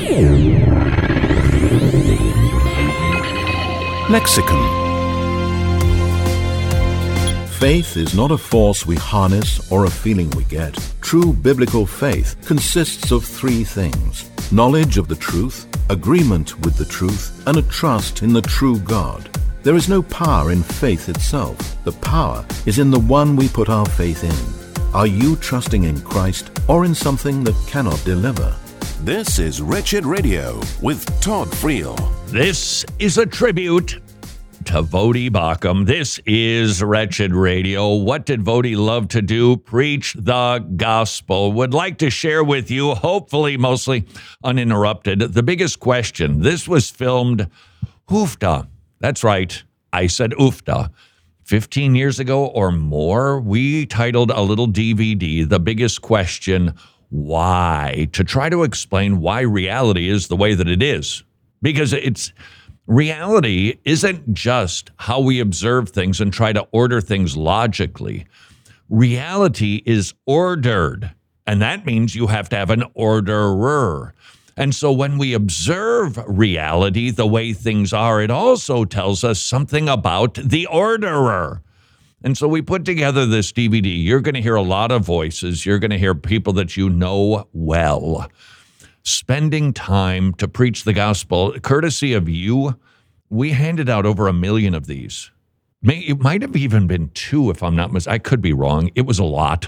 Lexicon. Faith is not a force we harness or a feeling we get. True biblical faith consists of three things: knowledge of the truth, agreement with the truth, and a trust in the true God. There is no power in faith itself. The power is in the one we put our faith in. Are you trusting in Christ or in something that cannot deliver? This is Wretched Radio with Todd Friel. This is a tribute to Voddie Baucham. This is Wretched Radio. What did Voddie love to do? Preach the gospel. Would like to share with you, hopefully mostly uninterrupted, the biggest question. This was filmed oofda. That's right. I said oofda. 15 years ago or more, we titled a little DVD, The Biggest Question, Why? To try to explain why reality is the way that it is. Because reality isn't just how we observe things and try to order things logically. Reality is ordered, and that means you have to have an orderer. And so when we observe reality the way things are, it also tells us something about the orderer. And so we put together this DVD. You're going to hear a lot of voices. You're going to hear people that you know well spending time to preach the gospel. Courtesy of you, we handed out over 1 million of these. It might have even been 2 if I'm not mistaken. I could be wrong. It was a lot.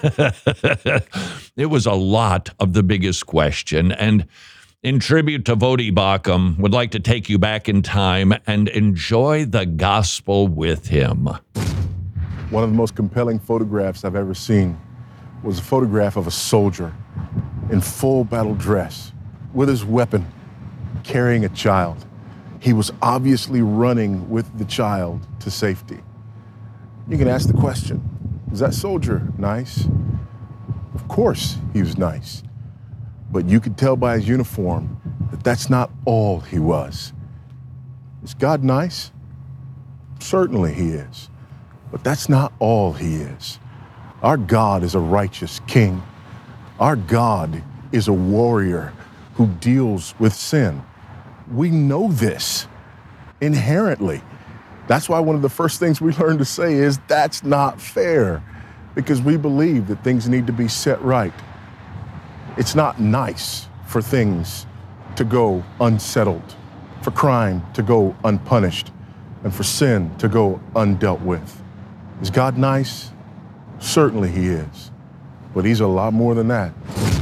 It was a lot of The Biggest Question. And in tribute to Voddie Baucham, would like to take you back in time and enjoy the gospel with him. One of the most compelling photographs I've ever seen was a photograph of a soldier in full battle dress with his weapon, carrying a child. He was obviously running with the child to safety. You can ask the question, was that soldier nice? Of course he was nice, but you could tell by his uniform that that's not all he was. Is God nice? Certainly he is, but that's not all he is. Our God is a righteous king. Our God is a warrior who deals with sin. We know this inherently. That's why one of the first things we learn to say is that's not fair, because we believe that things need to be set right. It's not nice for things to go unsettled, for crime to go unpunished, and for sin to go undealt with. Is God nice? Certainly he is, but he's a lot more than that.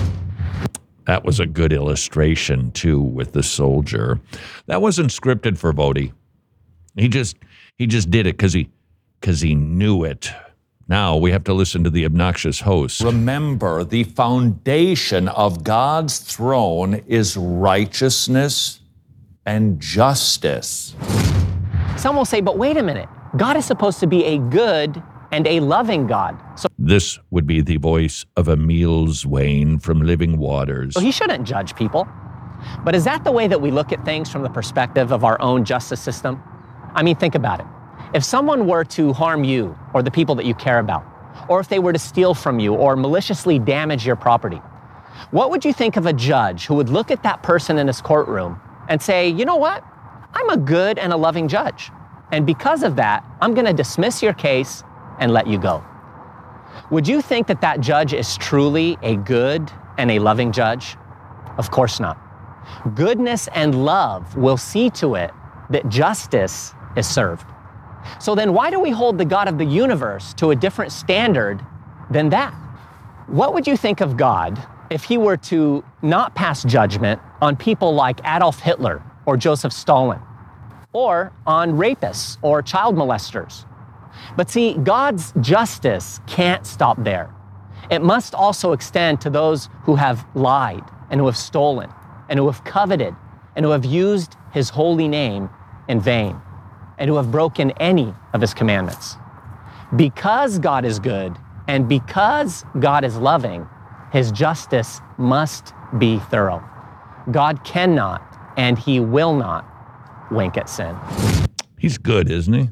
That was a good illustration, too, with the soldier. That wasn't scripted for Voddie. He just did it because he knew it. Now we have to listen to the obnoxious host. Remember, the foundation of God's throne is righteousness and justice. Some will say, but wait a minute. God is supposed to be a good and a loving God. So this would be the voice of Emil Zwain from Living Waters. he shouldn't judge people. But is that the way that we look at things from the perspective of our own justice system? I mean, think about it. If someone were to harm you or the people that you care about, or if they were to steal from you or maliciously damage your property, what would you think of a judge who would look at that person in his courtroom and say, you know what? I'm a good and a loving judge. And because of that, I'm going to dismiss your case and let you go. Would you think that that judge is truly a good and a loving judge? Of course not. Goodness and love will see to it that justice is served. So then why do we hold the God of the universe to a different standard than that? What would you think of God if he were to not pass judgment on people like Adolf Hitler or Joseph Stalin, or on rapists or child molesters? But see, God's justice can't stop there. It must also extend to those who have lied and who have stolen and who have coveted and who have used his holy name in vain and who have broken any of his commandments. Because God is good and because God is loving, his justice must be thorough. God cannot and he will not wink at sin. He's good, isn't he?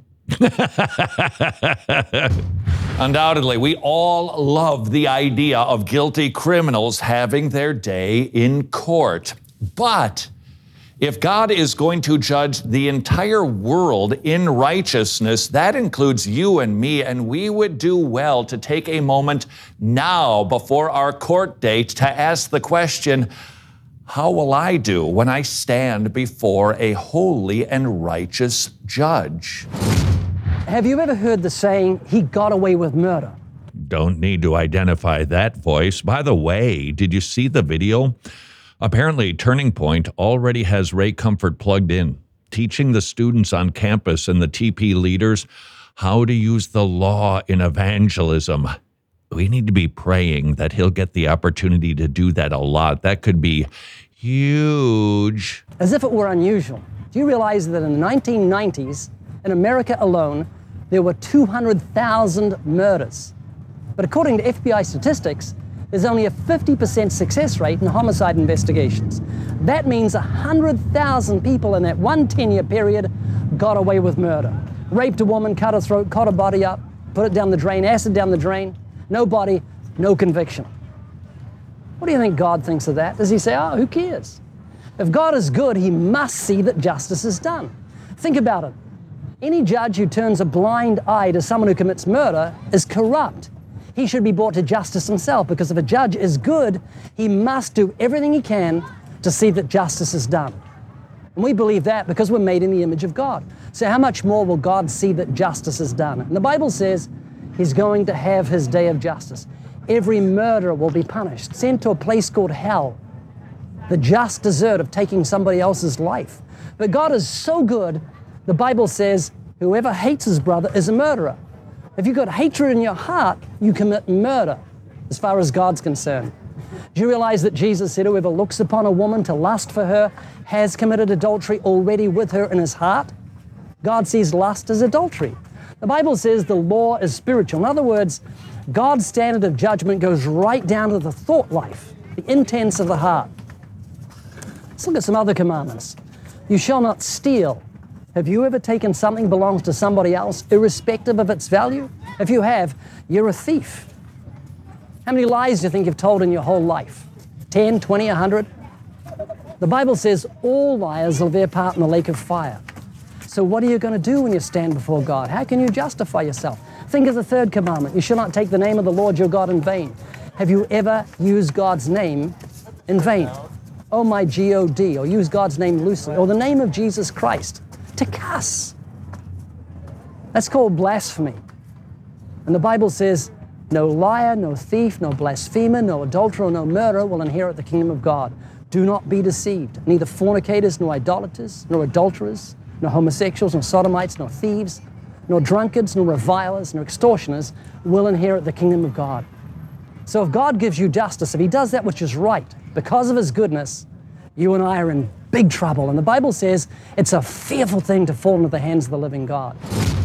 Undoubtedly, we all love the idea of guilty criminals having their day in court. But if God is going to judge the entire world in righteousness, that includes you and me, and we would do well to take a moment now before our court date to ask the question, how will I do when I stand before a holy and righteous judge? Have you ever heard the saying, he got away with murder? Don't need to identify that voice. By the way, did you see the video? Apparently, Turning Point already has Ray Comfort plugged in, teaching the students on campus and the TP leaders how to use the law in evangelism. We need to be praying that he'll get the opportunity to do that a lot. That could be huge. As if it were unusual. Do you realize that in the 1990s, in America alone, there were 200,000 murders? But according to FBI statistics, there's only a 50% success rate in homicide investigations. That means 100,000 people in that one 10-year period got away with murder. Raped a woman, cut her throat, cut her body up, put it down the drain, acid down the drain. No body, no conviction. What do you think God thinks of that? Does he say, oh, who cares? If God is good, he must see that justice is done. Think about it. Any judge who turns a blind eye to someone who commits murder is corrupt. He should be brought to justice himself, because if a judge is good, he must do everything he can to see that justice is done. And we believe that because we're made in the image of God. So how much more will God see that justice is done? And the Bible says he's going to have his day of justice. Every murderer will be punished, sent to a place called hell, the just desert of taking somebody else's life. But God is so good, the Bible says whoever hates his brother is a murderer. If you've got hatred in your heart, you commit murder, as far as God's concerned. Do you realize that Jesus said whoever looks upon a woman to lust for her has committed adultery already with her in his heart? God sees lust as adultery. The Bible says the law is spiritual. In other words, God's standard of judgment goes right down to the thought life, the intents of the heart. Let's look at some other commandments. You shall not steal. Have you ever taken something that belongs to somebody else, irrespective of its value? If you have, you're a thief. How many lies do you think you've told in your whole life? 10, 20, 100? The Bible says all liars will bear part in the lake of fire. So what are you going to do when you stand before God? How can you justify yourself? Think of the third commandment. You shall not take the name of the Lord your God in vain. Have you ever used God's name in vain? Oh my G-O-D, or use God's name loosely, or the name of Jesus Christ. To cuss. That's called blasphemy. And the Bible says, no liar, no thief, no blasphemer, no adulterer, no murderer will inherit the kingdom of God. Do not be deceived. Neither fornicators, nor idolaters, nor adulterers, nor homosexuals, nor sodomites, nor thieves, nor drunkards, nor revilers, nor extortioners will inherit the kingdom of God. So if God gives you justice, if he does that which is right, because of his goodness, you and I are in big trouble. And the Bible says it's a fearful thing to fall into the hands of the living God.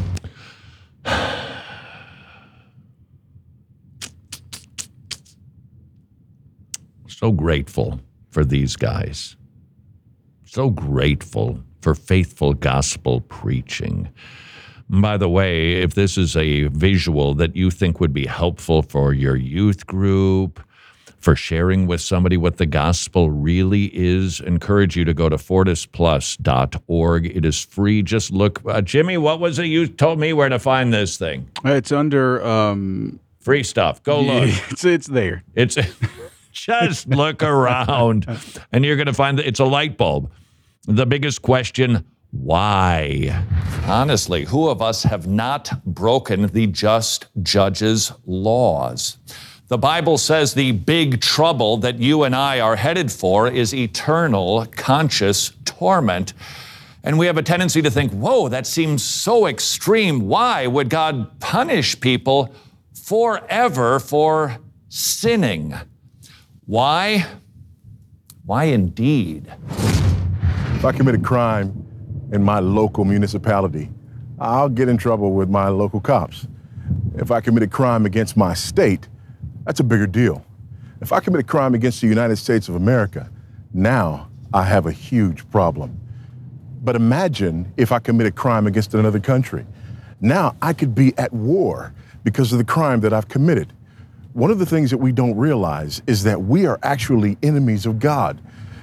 So grateful for these guys. So grateful for faithful gospel preaching. By the way, if this is a visual that you think would be helpful for your youth group, for sharing with somebody what the gospel really is, encourage you to go to fortisplus.org. It is free. Just look. Jimmy, what was it? You told me where to find this thing. It's under... free stuff. Go look. It's there. It's just look around, and you're going to find that it's a light bulb. The biggest question, why? Honestly, who of us have not broken the just judge's laws? The Bible says the big trouble that you and I are headed for is eternal conscious torment. And we have a tendency to think, whoa, that seems so extreme. Why would God punish people forever for sinning? Why? Why indeed? If I commit a crime in my local municipality, I'll get in trouble with my local cops. If I commit a crime against my state, that's a bigger deal. If I commit a crime against the United States of America, now I have a huge problem. But imagine if I commit a crime against another country. Now I could be at war because of the crime that I've committed. One of the things that we don't realize is that we are actually enemies of God.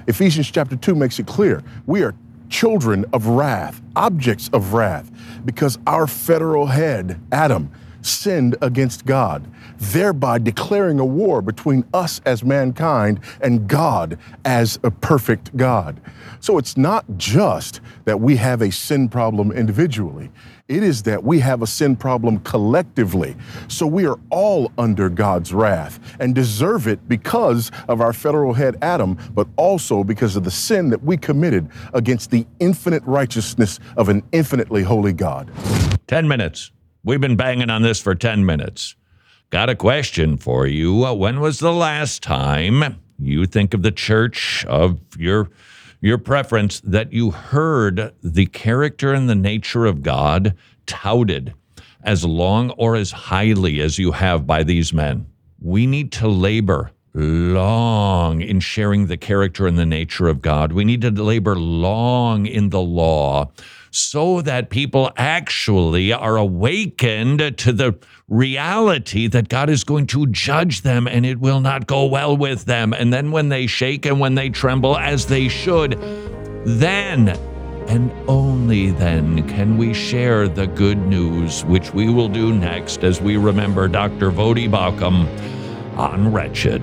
Ephesians chapter 2 makes it clear. We are children of wrath, objects of wrath, because our federal head, Adam, sinned against God, thereby declaring a war between us as mankind and God as a perfect God. So it's not just that we have a sin problem individually. It is that we have a sin problem collectively. So we are all under God's wrath and deserve it because of our federal head Adam, but also because of the sin that we committed against the infinite righteousness of an infinitely holy God. 10 minutes. We've been banging on this for 10 minutes. Got a question for you. When was the last time you think of the church of your preference that you heard the character and the nature of God touted as long or as highly as you have by these men? We need to labor long in sharing the character and the nature of God. We need to labor long in the law so that people actually are awakened to the reality that God is going to judge them and it will not go well with them. And then when they shake and when they tremble, as they should, then and only then can we share the good news, which we will do next as we remember Dr. Voddie Baucham on Wretched.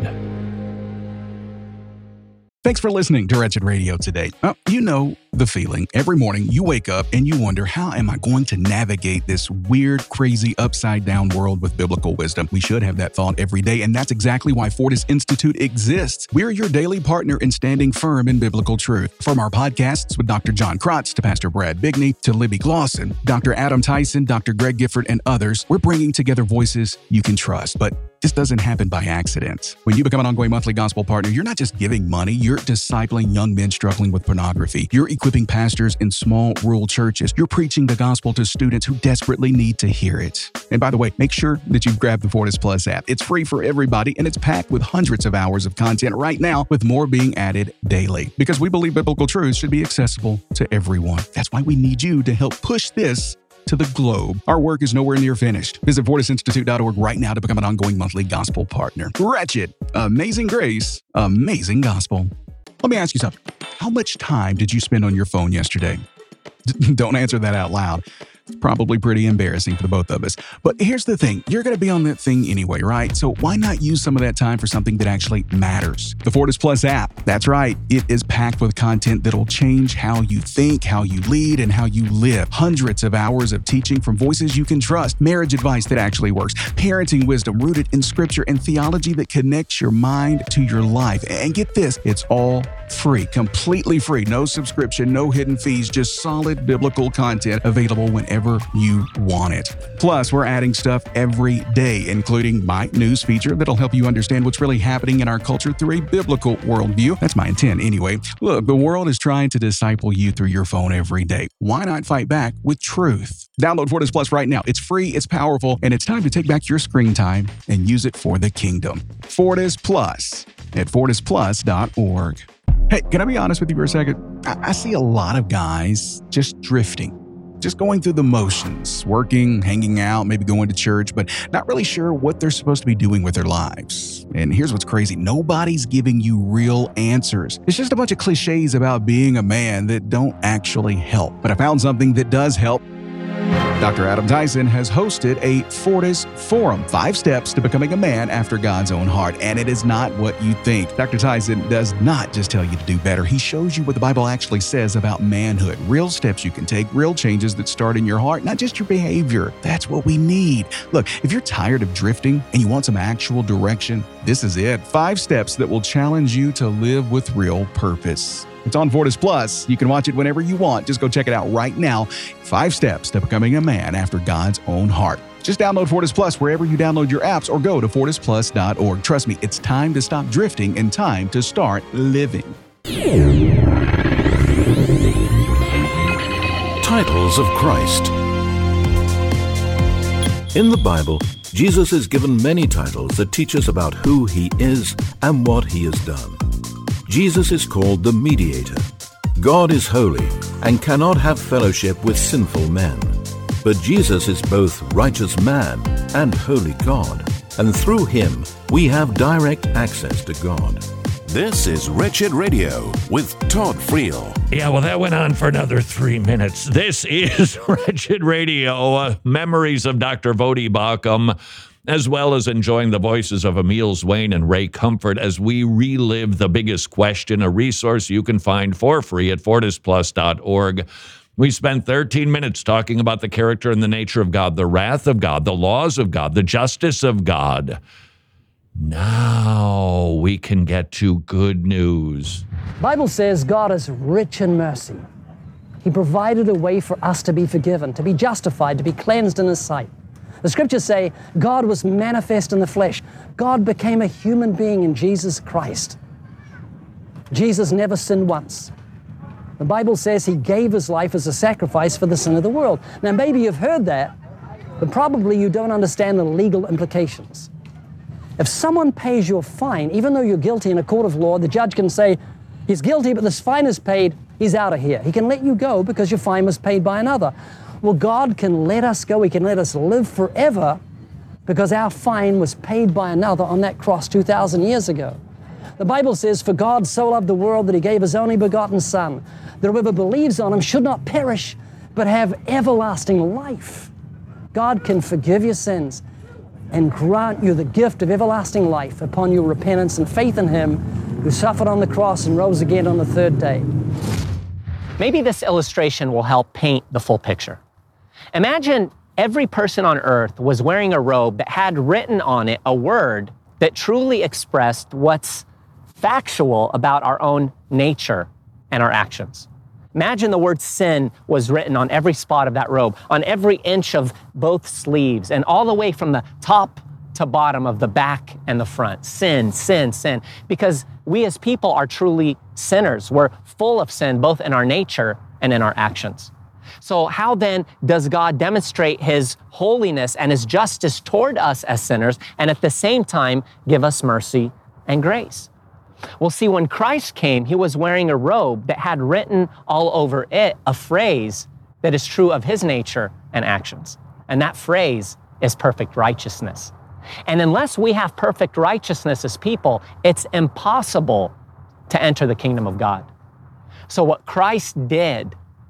Thanks for listening to Wretched Radio today. You know the feeling. Every morning you wake up and you wonder, how am I going to navigate this weird, crazy, upside-down world with biblical wisdom? We should have that thought every day, and that's exactly why Fortis Institute exists. We're your daily partner in standing firm in biblical truth. From our podcasts with Dr. John Krotz to Pastor Brad Bigney to Libby Glosson, Dr. Adam Tyson, Dr. Greg Gifford, and others, we're bringing together voices you can trust. But this doesn't happen by accident. When you become an ongoing monthly gospel partner, you're not just giving money, you're discipling young men struggling with pornography. You're equipping pastors in small rural churches. You're preaching the gospel to students who desperately need to hear it. And by the way, make sure that you've grabbed the Fortis Plus app. It's free for everybody, and it's packed with hundreds of hours of content right now, with more being added daily. Because we believe biblical truths should be accessible to everyone. That's why we need you to help push this to the globe. Our work is nowhere near finished. Visit fortisinstitute.org right now to become an ongoing monthly gospel partner. Wretched, amazing grace, amazing gospel. Let me ask you something. How much time did you spend on your phone yesterday? Don't answer that out loud. It's probably pretty embarrassing for the both of us. But here's the thing. You're going to be on that thing anyway, right? So why not use some of that time for something that actually matters? The Fortis Plus app. That's right. It is packed with content that'll change how you think, how you lead, and how you live. Hundreds of hours of teaching from voices you can trust, marriage advice that actually works, parenting wisdom rooted in scripture, and theology that connects your mind to your life. And get this, it's all free, completely free. No subscription, no hidden fees, just solid biblical content available whenever you want it. Plus, we're adding stuff every day, including my news feature that'll help you understand what's really happening in our culture through a biblical worldview. That's my intent anyway. Look, the world is trying to disciple you through your phone every day. Why not fight back with truth? Download Fortis Plus right now. It's free, it's powerful, and it's time to take back your screen time and use it for the kingdom. Fortis Plus at fortisplus.org. Hey, can I be honest with you for a second? I see a lot of guys just drifting, just going through the motions, working, hanging out, maybe going to church, but not really sure what they're supposed to be doing with their lives. And here's what's crazy. Nobody's giving you real answers. It's just a bunch of cliches about being a man that don't actually help. But I found something that does help. Dr. Adam Tyson has hosted a Fortis Forum, 5 steps to becoming a man after God's own heart. And it is not what you think. Dr. Tyson does not just tell you to do better. He shows you what the Bible actually says about manhood, real steps you can take, real changes that start in your heart, not just your behavior. That's what we need. Look, if you're tired of drifting and you want some actual direction, this is it. 5 steps that will challenge you to live with real purpose. It's on Fortis Plus. You can watch it whenever you want. Just go check it out right now. 5 steps to becoming a man after God's own heart. Just download Fortis Plus wherever you download your apps or go to fortisplus.org. Trust me, it's time to stop drifting and time to start living. Titles of Christ. In the Bible, Jesus is given many titles that teach us about who he is and what he has done. Jesus is called the Mediator. God is holy and cannot have fellowship with sinful men. But Jesus is both righteous man and holy God, and through him we have direct access to God. This is Wretched Radio with Todd Friel. Yeah, well, that went on for another 3 minutes. This is Wretched Radio, memories of Dr. Voddie Baucham, as well as enjoying the voices of Emil Zwane and Ray Comfort as we relive the biggest question, a resource you can find for free at fortisplus.org. We spent 13 minutes talking about the character and the nature of God, the wrath of God, the laws of God, the justice of God. Now we can get to good news. The Bible says God is rich in mercy. He provided a way for us to be forgiven, to be justified, to be cleansed in His sight. The scriptures say God was manifest in the flesh. God became a human being in Jesus Christ. Jesus never sinned once. The Bible says He gave His life as a sacrifice for the sin of the world. Now maybe you've heard that, but probably you don't understand the legal implications. If someone pays you a fine, even though you're guilty in a court of law, the judge can say, he's guilty, but this fine is paid, he's out of here. He can let you go because your fine was paid by another. Well, God can let us go. He can let us live forever because our fine was paid by another on that cross 2,000 years ago. The Bible says, for God so loved the world that He gave His only begotten Son, that whoever believes on Him should not perish, but have everlasting life. God can forgive your sins and grant you the gift of everlasting life upon your repentance and faith in Him who suffered on the cross and rose again on the third day. Maybe this illustration will help paint the full picture. Imagine every person on earth was wearing a robe that had written on it a word that truly expressed what's factual about our own nature and our actions. Imagine the word sin was written on every spot of that robe, on every inch of both sleeves, and all the way from the top to bottom of the back and the front. Sin, sin, sin. Because we as people are truly sinners. We're full of sin, both in our nature and in our actions. So how then does God demonstrate His holiness and His justice toward us as sinners, and at the same time give us mercy and grace? Well, see, when Christ came, He was wearing a robe that had written all over it a phrase that is true of His nature and actions. And that phrase is perfect righteousness. And unless we have perfect righteousness as people, it's impossible to enter the kingdom of God. So what Christ did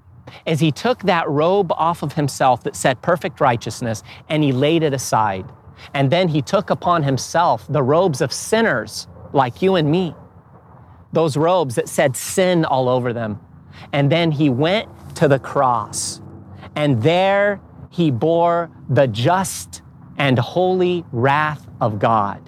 is He took that robe off of Himself that said perfect righteousness and He laid it aside. And then He took upon Himself the robes of sinners like you and me, those robes that said sin all over them. And then He went to the cross, and there He bore the just and holy wrath of God,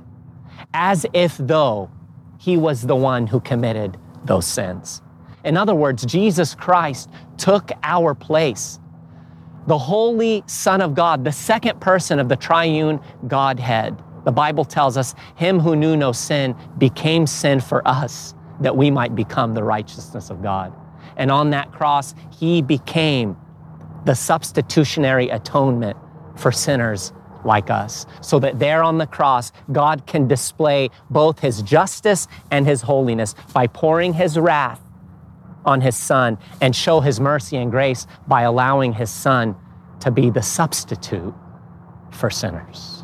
as if though He was the one who committed those sins. In other words, Jesus Christ took our place. The Holy Son of God, the second person of the triune Godhead. The Bible tells us, Him who knew no sin became sin for us, that we might become the righteousness of God. And on that cross, He became the substitutionary atonement for sinners like us, so that there on the cross, God can display both His justice and His holiness by pouring His wrath on His Son and show His mercy and grace by allowing His Son to be the substitute for sinners.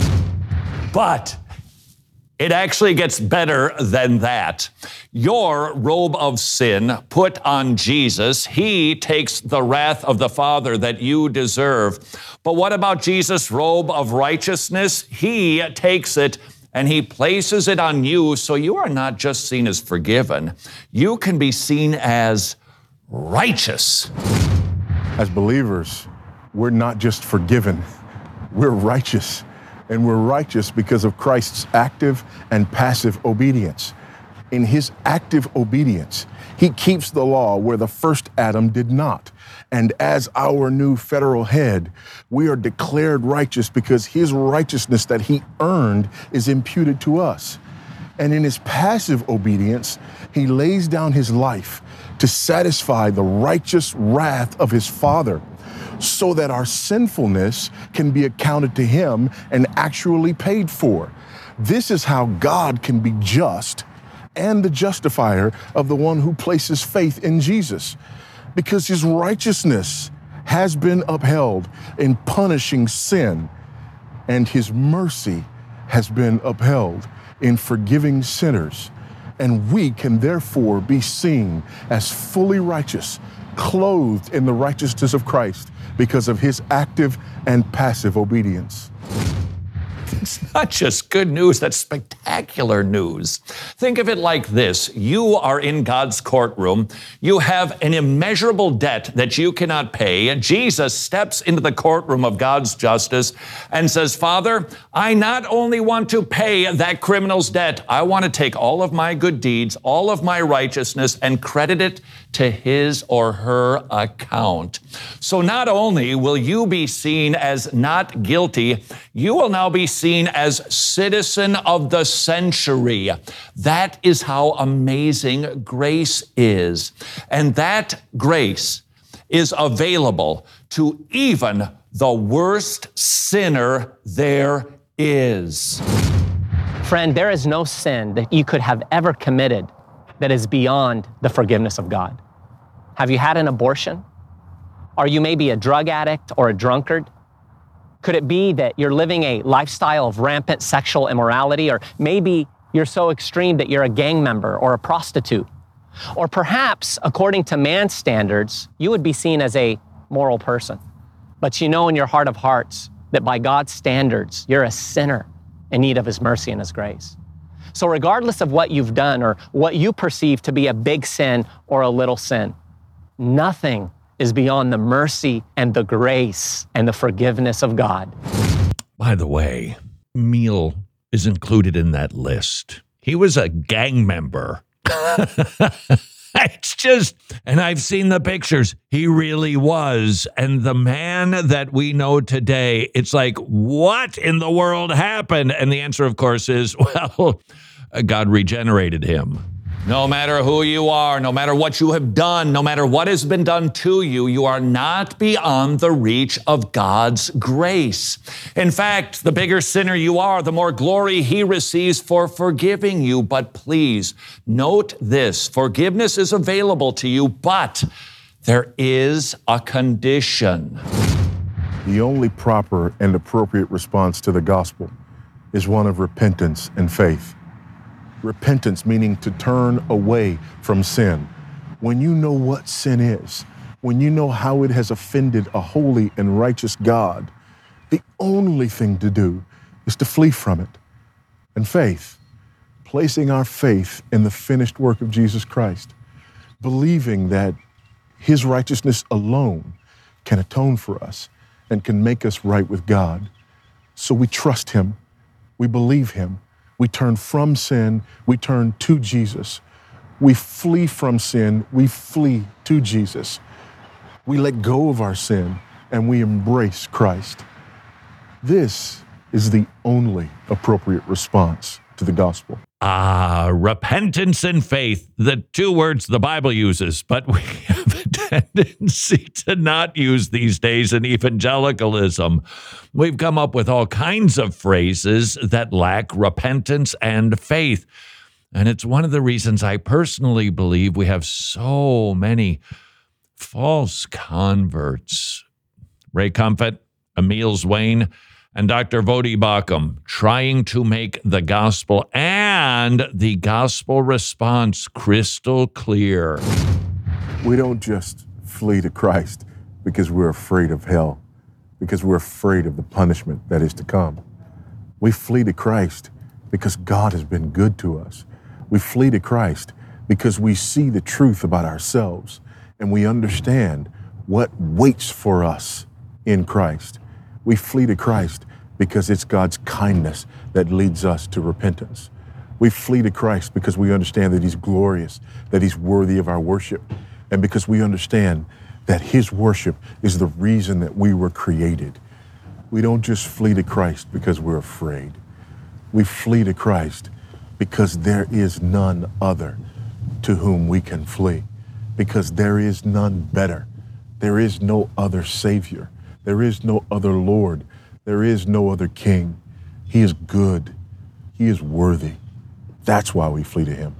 But it actually gets better than that. Your robe of sin put on Jesus. He takes the wrath of the Father that you deserve. But what about Jesus' robe of righteousness? He takes it and He places it on you, so you are not just seen as forgiven. You can be seen as righteous. As believers, we're not just forgiven, we're righteous. And we're righteous because of Christ's active and passive obedience. In His active obedience, He keeps the law where the first Adam did not. And as our new federal head, we are declared righteous because His righteousness that He earned is imputed to us. And in His passive obedience, He lays down His life to satisfy the righteous wrath of His Father, so that our sinfulness can be accounted to Him and actually paid for. This is how God can be just and the justifier of the one who places faith in Jesus, because His righteousness has been upheld in punishing sin, and His mercy has been upheld in forgiving sinners. And we can therefore be seen as fully righteous, clothed in the righteousness of Christ because of his active and passive obedience. It's not just good news, that's spectacular news. Think of it like this. You are in God's courtroom. You have an immeasurable debt that you cannot pay. And Jesus steps into the courtroom of God's justice and says, Father, I not only want to pay that criminal's debt, I want to take all of my good deeds, all of my righteousness, and credit it to his or her account. So not only will you be seen as not guilty, you will now be seen as citizen of the century. That is how amazing grace is. And that grace is available to even the worst sinner there is. Friend, there is no sin that you could have ever committed that is beyond the forgiveness of God. Have you had an abortion? Are you maybe a drug addict or a drunkard? Could it be that you're living a lifestyle of rampant sexual immorality? Or maybe you're so extreme that you're a gang member or a prostitute? Or perhaps, according to man's standards, you would be seen as a moral person. But you know in your heart of hearts that by God's standards, you're a sinner in need of his mercy and his grace. So regardless of what you've done or what you perceive to be a big sin or a little sin, nothing is beyond the mercy and the grace and the forgiveness of God. By the way, Emil is included in that list. He was a gang member. It's just, and I've seen the pictures, he really was. And the man that we know today, it's like, what in the world happened? And the answer, of course, is, well, God regenerated him. No matter who you are, no matter what you have done, no matter what has been done to you, you are not beyond the reach of God's grace. In fact, the bigger sinner you are, the more glory he receives for forgiving you. But please note this, forgiveness is available to you, but there is a condition. The only proper and appropriate response to the gospel is one of repentance and faith. Repentance meaning to turn away from sin. When you know what sin is, when you know how it has offended a holy and righteous God, the only thing to do is to flee from it. And faith, placing our faith in the finished work of Jesus Christ, believing that his righteousness alone can atone for us and can make us right with God. So we trust him, we believe him, we turn from sin, we turn to Jesus. We flee from sin, we flee to Jesus. We let go of our sin and we embrace Christ. This is the only appropriate response to the gospel. Repentance and faith, the two words the Bible uses, but we have a tendency to not use these days in evangelicalism. We've come up with all kinds of phrases that lack repentance and faith. And it's one of the reasons I personally believe we have so many false converts. Ray Comfort, Emil Zwayne, and Dr. Voddie Baucham trying to make the gospel and the gospel response crystal clear. We don't just flee to Christ because we're afraid of hell, because we're afraid of the punishment that is to come. We flee to Christ because God has been good to us. We flee to Christ because we see the truth about ourselves and we understand what waits for us in Christ. We flee to Christ because it's God's kindness that leads us to repentance. We flee to Christ because we understand that he's glorious, that he's worthy of our worship, and because we understand that his worship is the reason that we were created. We don't just flee to Christ because we're afraid. We flee to Christ because there is none other to whom we can flee, because there is none better. There is no other Savior. There is no other Lord. There is no other King. He is good. He is worthy. That's why we flee to him.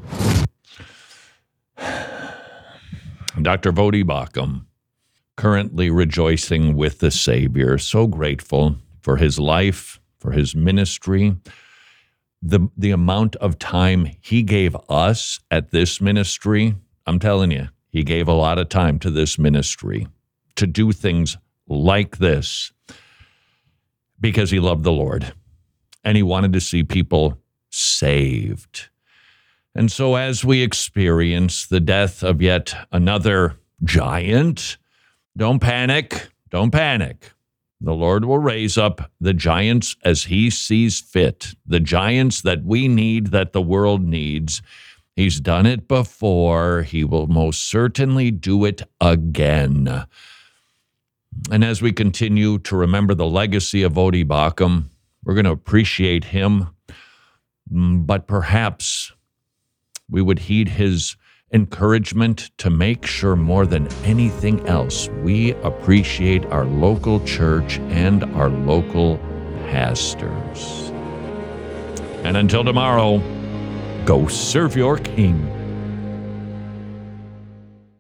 Dr. Voddie Baucham, currently rejoicing with the Savior, so grateful for his life, for his ministry. the amount of time he gave us at this ministry, I'm telling you, he gave a lot of time to this ministry to do things like this because he loved the Lord and he wanted to see people saved. And so as we experience the death of yet another giant, don't panic. Don't panic. The Lord will raise up the giants as he sees fit, the giants that we need, that the world needs. He's done it before. He will most certainly do it again. And as we continue to remember the legacy of Voddie Baucham, we're going to appreciate him, but perhaps we would heed his encouragement to make sure more than anything else we appreciate our local church and our local pastors. And until tomorrow, go serve your King.